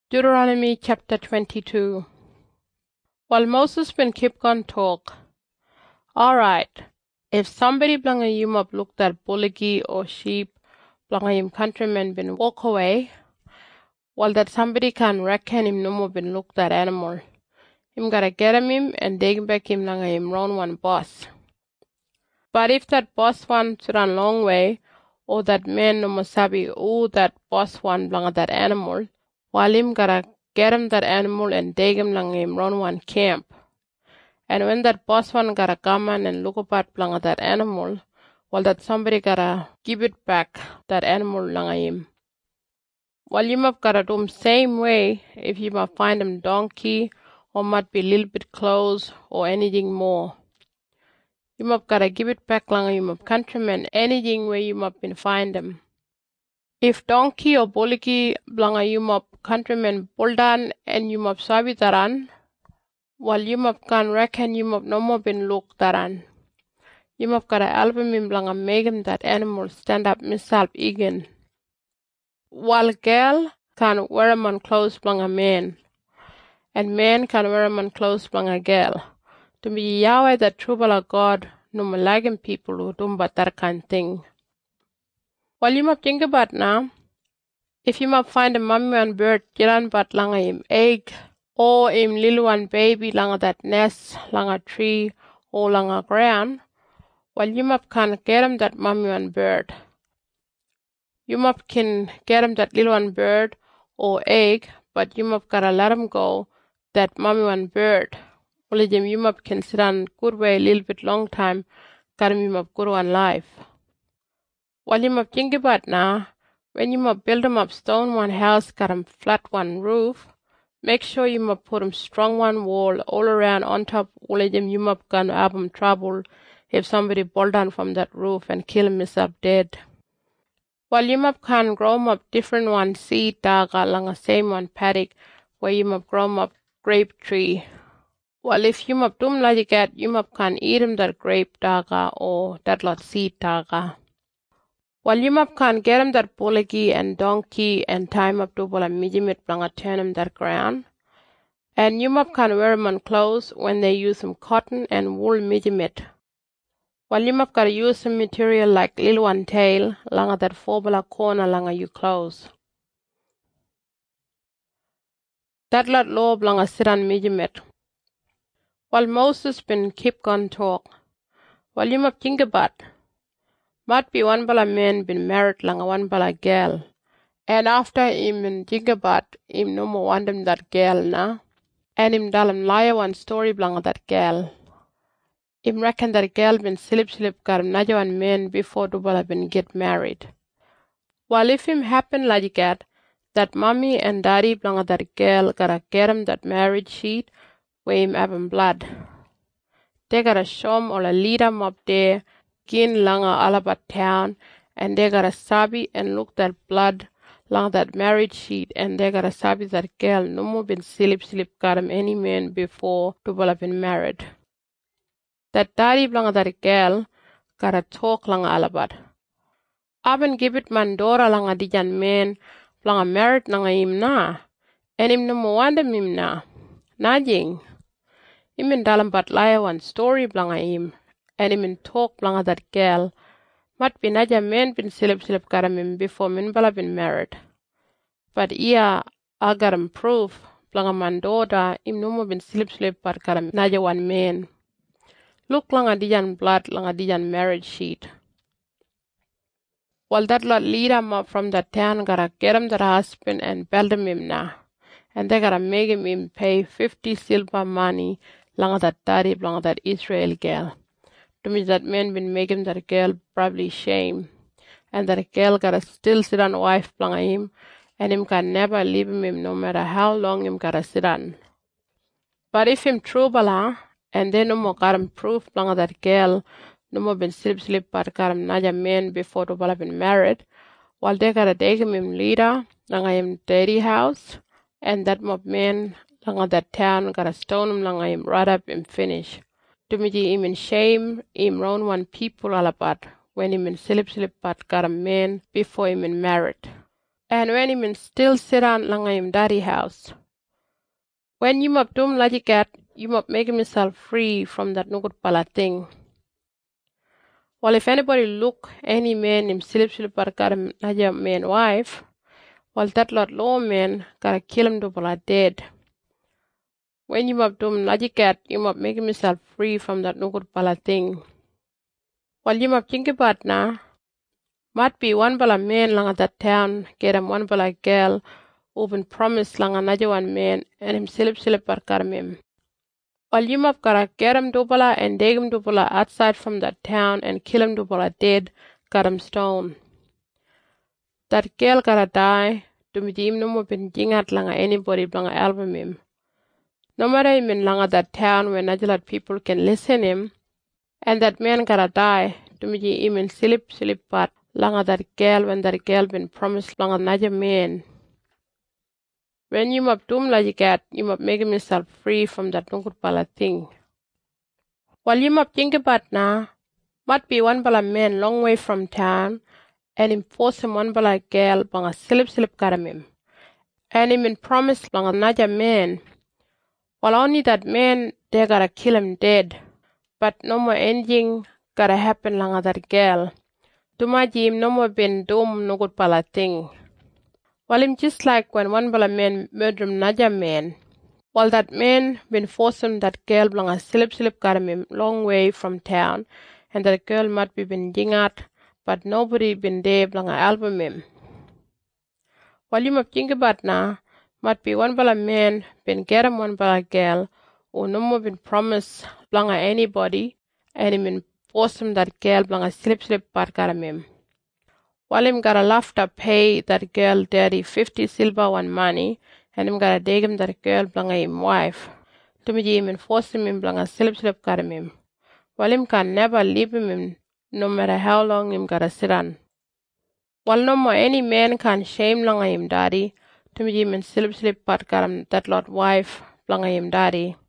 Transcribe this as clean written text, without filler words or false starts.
Deuteronomy chapter 22. While Moses been keep on talk. Alright, if somebody blanga yum up look that bullocky or sheep, blanga yum countrymen been walk away, while that somebody can reckon him no more been look that animal. Him gotta get him and dig back him langa him round one boss. But if that boss one to run long way, or that man no more sabi that boss one blanga that animal, while him gotta get him that animal and dig him langa him round one camp. And when that boss one gotta come on and look about blanga that animal, while that somebody gotta give it back that animal langa him. While you might gotta do same way if you might find him donkey or might be a little bit close or anything more. You might gotta give it back langa you might countrymen anything where you might been find them. If donkey or bullocky blanga you might countrymen buldan and you might sabi taran, while you might can reckon you might no more been look taran. You might gotta album him blanga make him that animal stand up himself again. While girl can wear him on clothes blanga man, and man can wear him on clothes blanga girl. To be Yahweh the true God, no more like people who do but that kind thing. While you might think about now, if you might find a mummy and bird, jiran but langa him egg, or him little one baby langa that nest, langa tree, or langa ground, while you might can get him that mummy and bird. You might can get him that little one bird or egg, but you might gotta let him go, that mummy one bird. Only them you might can sit on good way a little bit long time, got him you might good one life. While you might think about now, when you might build him up stone one house, got him flat one roof, make sure you might put him strong one wall all around on top, only them you might gonna have him trouble if somebody fall down from that roof and kill him himself dead. While you might can grow up different one seed daga langa same one paddock where you might grow up grape tree. Well, if you might do like that, you might can eat him that grape daga or that lot seed daga. While you might can get him that bullocky and donkey and time up to bola mijimit blanga turn him that ground. And you might can wear him on clothes when they use some cotton and wool mijimit. While you might gotta use some material like little one tail langa that four corner langa you clothes. That lot law blanga sit on mijimit. While Moses been keep on talk, while you might think about, might be one bala man been married langa one bala girl, and after him and think about him no more want him that girl na, and him dalam liar one story blanga that girl. Him reckon that girl been slip got him naja one man before the bala been get married. While if him happen like that mommy and daddy blanga that girl gotta get him that marriage sheet where him have him blood. They gotta show him or lead him up there, gin langa alabat town, and they gotta sabi and look that blood langa that marriage sheet, and they gotta sabi that girl no more been slip got him any man before to have been married. That daddy blanga that girl gotta talk langa alabat. Aben give it mandora langa dijan man blanga married langa him na, and him no more want him na. Najing. Him in dalam but liar one story blanga him, and him in talk blanga that girl. Mat bin aja man bin silip got him before min bala been married. But iya got him proof blanga mandoda him no more bin silip but got him naja one man. Look langa dijan blood langa dijan marriage sheet. While that lot lead him up from that town gotta get him that husband and belt him na. And they gotta make him pay 50 silver money langa that daddy blanga that Israel girl. To me that man been making that girl probably shame. And that girl gotta still sit on wife blanga him, and him can never leave him no matter how long him gotta sit on. But if him true bala, and they no more got him proof blanga that girl, no more been slip but got him naja man before to bala been married, while they gotta take him leader langa him daddy house, and that mob man langa that town gotta stone him langa him right up and finish. To me him in shame, him round one people all about when him in slip but got a man before him in married. and when him still sit down langa him daddy house. When you mop dum lajikat, you mop make himself free from that nugut pala thing. Well, if anybody look any man him silip parkaram naja man wife, well that lot law man gotta kill him to pala dead. When you mop dum lajikat, you mop make himself free from that nugut pala thing. Well, you mop think about na, might be one bala man langa that town get him one bala girl who been promised langa naja one man and him silip parkaram him. Well, you mop gotta get him dupala and dig him dupala outside from that town and kill him dupala dead, got him stone. That girl gotta die, dumijim no mo bin jingat langa anybody blanga album him. No matter him in langa that town where najalat people can listen him, and that man gotta die, dumiji him in silip part langa that girl when that girl been promised langa naja man. When you mop dum lajikat, you mop make himself free from that nungut pala thing. While you mop think about na, might be one bala man long way from town, and him force him one bala girl banga silip karam him. And him been promised banga naja man. Well, only that man, they gotta kill him dead. But no more anything gotta happen langa that girl. Tumaji him no more been dum nungut pala thing. Well, him just like when one bala man murdered naja man. Well, that man been forcing that girl blanga silip karam him long way from town, and that girl might be been jingat, but nobody been there blanga album him. Well, you must think about na, might be one bala man been get him one bala girl, or no more been promised blanga anybody, and him been forcing that girl blanga silip karam him. While him gotta laughter pay that girl daddy 50 silver one money, and him gotta dig him that girl blanga him wife. Tumiji him and force him blanga silip karam him. While him can never leave him no matter how long him gotta sit on. While no more any man can shame blanga him daddy, tumiji him and silip karam that lot wife blanga him daddy.